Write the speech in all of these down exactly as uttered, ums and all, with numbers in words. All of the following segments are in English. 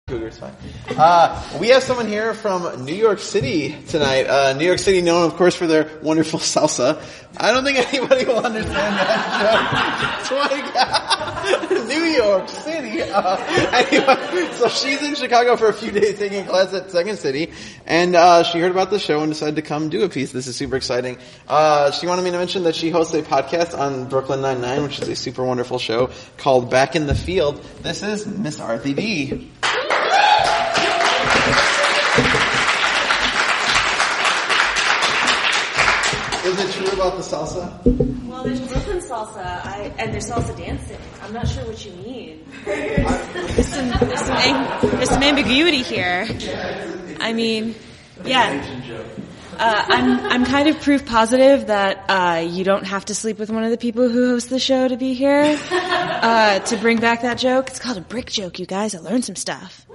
Cougar's fine. Uh, we have someone here from New York City tonight. Uh, New York City known, of course, for their wonderful salsa. I don't think anybody will understand that joke. It's like, New York City. Uh, anyway, so she's in Chicago for a few days taking a class at Second City, and uh, she heard about the show and decided to come do a piece. This is super exciting. Uh, she wanted me to mention that she hosts a podcast on Brooklyn Nine-Nine, which is a super wonderful show called Back in the Field. This is Miss Arthi D. Is it true about the salsa? Well, there's Brooklyn salsa, I, and there's salsa dancing. I'm not sure what you mean. There's some, there's some, ang- there's some ambiguity here. I mean, yeah. Uh, I'm I'm kind of proof positive that uh, you don't have to sleep with one of the people who host the show to be here uh, to bring back that joke. It's called a brick joke, you guys. I learned some stuff.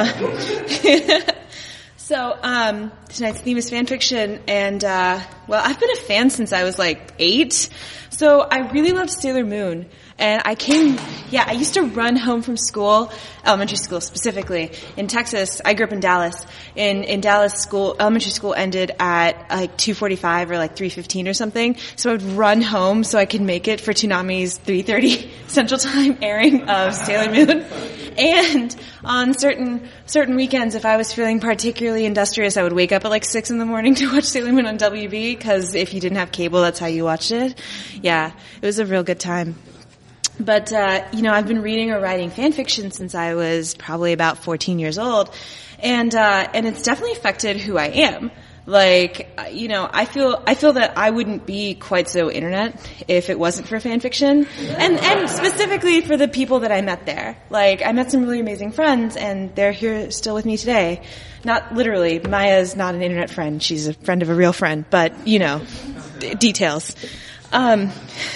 Uh, so um, tonight's theme is fan fiction, and uh, well, I've been a fan since I was like eight. So I really loved Sailor Moon. And I came, yeah, I used to run home from school, elementary school specifically, in Texas. I grew up in Dallas. In, in Dallas, school, elementary school ended at like two forty-five or like three fifteen or something. So I would run home so I could make it for Toonami's three thirty Central Time airing of Sailor Moon. And on certain, certain weekends, if I was feeling particularly industrious, I would wake up at like six in the morning to watch Sailor Moon on W B, because if you didn't have cable, that's how you watched it. Yeah, it was a real good time. But, uh, you know, I've been reading or writing fan fiction since I was probably about fourteen years old. And, uh, and it's definitely affected who I am. Like, you know, I feel, I feel that I wouldn't be quite so internet if it wasn't for fan fiction. And, and specifically for the people that I met there. Like, I met some really amazing friends, and they're here still with me today. Not literally. Maya's not an internet friend. She's a friend of a real friend. But, you know, d- details. Um,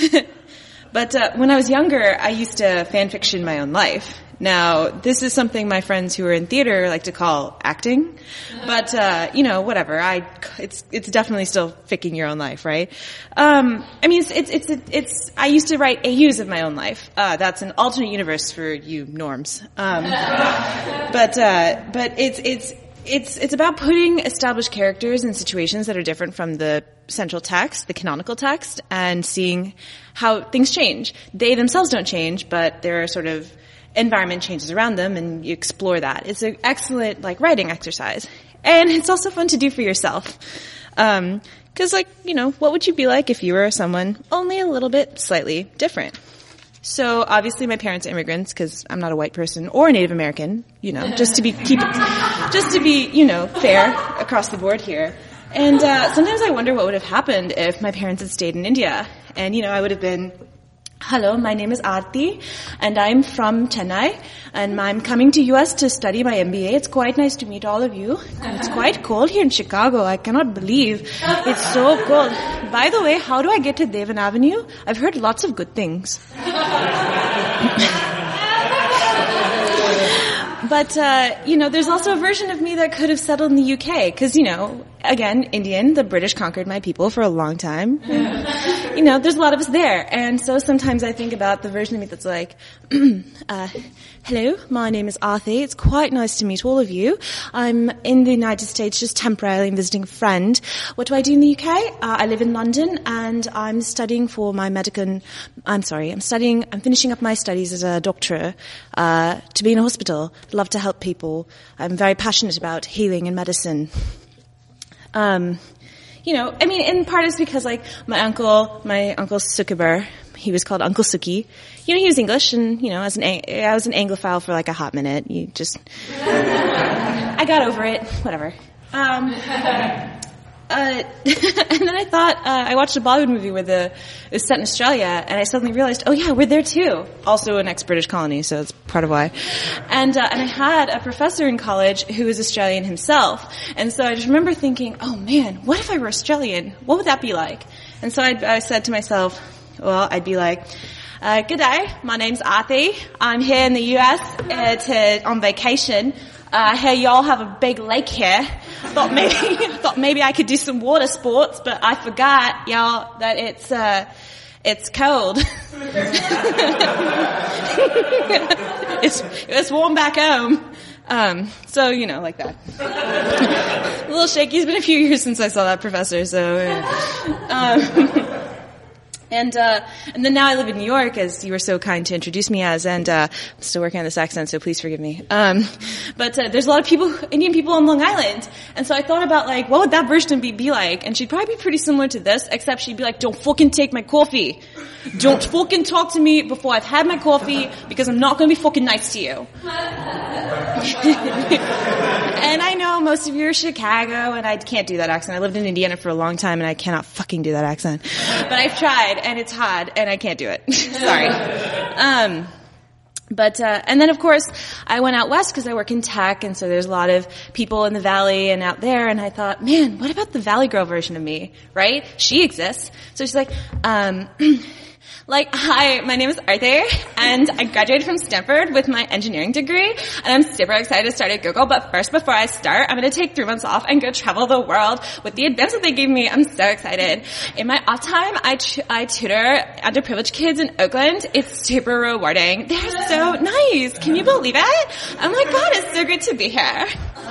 But uh, when I was younger, I used to fan fiction my own life. Now, this is something my friends who are in theater like to call acting. But, uh, you know, whatever. I, it's, it's definitely still ficking your own life, right? Um, I mean, it's, it's, it's, it's, I used to write A Us of my own life. Uh, that's an alternate universe for you norms. Um, but, uh, but it's, it's, It's it's about putting established characters in situations that are different from the central text, the canonical text, and seeing how things change. They themselves don't change, but there are sort of environment changes around them, and you explore that. It's an excellent, like, writing exercise. And it's also fun to do for yourself. Um, 'cause, like, you know, what would you be like if you were someone only a little bit slightly different? So obviously my parents are immigrants, because I'm not a white person or a Native American, you know, just to be keep just to be, you know, fair across the board here. And uh sometimes I wonder what would have happened if my parents had stayed in India. And, you know, I would have been, hello, my name is Arthi, and I'm from Chennai, and I'm coming to U S to study my M B A. It's quite nice to meet all of you. It's quite cold here in Chicago. I cannot believe it's so cold. By the way, how do I get to Devan Avenue? I've heard lots of good things. But, uh, you know, there's also a version of me that could have settled in the U K, because, you know, again, Indian, the British conquered my people for a long time. You know, there's a lot of us there. And so sometimes I think about the version of me that's like, uh, hello, my name is Arthi. It's quite nice to meet all of you. I'm in the United States just temporarily visiting a friend. What do I do in the U K? Uh, I live in London, and I'm studying for my medical, I'm sorry, I'm studying, I'm finishing up my studies as a doctor, uh, to be in a hospital. Love to help people. I'm very passionate about healing and medicine. Um, you know, I mean, in part it's because, like, my uncle, my uncle Sukibar, he was called Uncle Suki. You know, he was English, and, you know, as an, I was an Anglophile for like a hot minute. You just, I got over it. Whatever. Um, uh, and then I thought, uh, I watched a Bollywood movie where the, it was set in Australia, and I suddenly realized, oh yeah, we're there too. Also an ex-British colony, so that's part of why. And, uh, and I had a professor in college who was Australian himself. And so I just remember thinking, oh man, what if I were Australian? What would that be like? And so I, I said to myself, well, I'd be like, uh, good day, my name's Arthi. I'm here in the U S uh, to, on vacation. Uh, hey, y'all have a big lake here. Thought maybe, thought maybe I could do some water sports, but I forgot, y'all, that it's, uh, it's cold. it's, it's warm back home. Um, so, you know, like that. A little shaky. It's been a few years since I saw that professor, so, yeah. Um, And, uh, and then now I live in New York, as you were so kind to introduce me as, and, uh, I'm still working on this accent, so please forgive me. Um, but, uh, there's a lot of people, Indian people on Long Island, and so I thought about, like, what would that version of me be like? And she'd probably be pretty similar to this, except she'd be like, don't fucking take my coffee. Don't fucking talk to me before I've had my coffee, because I'm not gonna be fucking nice to you. And I know most of you are Chicago, and I can't do that accent. I lived in Indiana for a long time, and I cannot fucking do that accent. But I've tried, and it's hard, and I can't do it. Sorry. Um, but, uh, and then of course, I went out west because I work in tech, and so there's a lot of people in the valley and out there, and I thought, man, what about the Valley Girl version of me, right? She exists. So she's like, um, like, hi, my name is Arthur, and I graduated from Stanford with my engineering degree, and I'm super excited to start at Google, but first, before I start, I'm gonna take three months off and go travel the world with the advance that they gave me. I'm so excited. In my off time, I, t- I tutor underprivileged kids in Oakland. It's super rewarding. They're so nice. Can you believe it? Oh my god, it's so good to be here.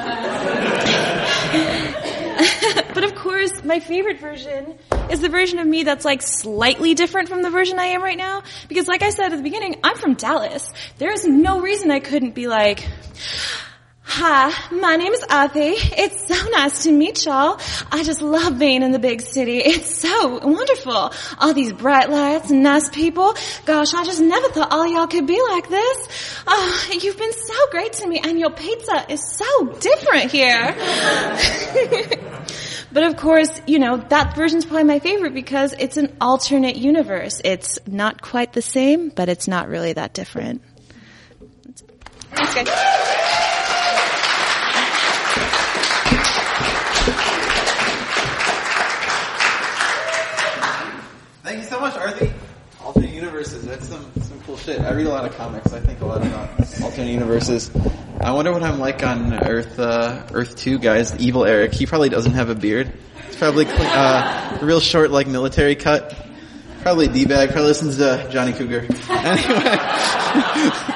But of course, my favorite version is the version of me that's like slightly different from the version I am right now. Because like I said at the beginning, I'm from Dallas. There is no reason I couldn't be like, hi, my name is Athi. It's so nice to meet y'all. I just love being in the big city. It's so wonderful. All these bright lights and nice people. Gosh, I just never thought all y'all could be like this. Oh, you've been so great to me, and your pizza is so different here. But of course, you know, that version's probably my favorite because it's an alternate universe. It's not quite the same, but it's not really that different. Thanks, guys. Thank you so much, Arthi. Alternate universes, that's some, some cool shit. I read a lot of comics. I think a lot about alternate universes. I wonder what I'm like on Earth, uh, Earth two, guys. Evil Eric. He probably doesn't have a beard. It's probably, clean, uh, real short, like military cut. Probably D-bag. Probably listens to Johnny Cougar. Anyway.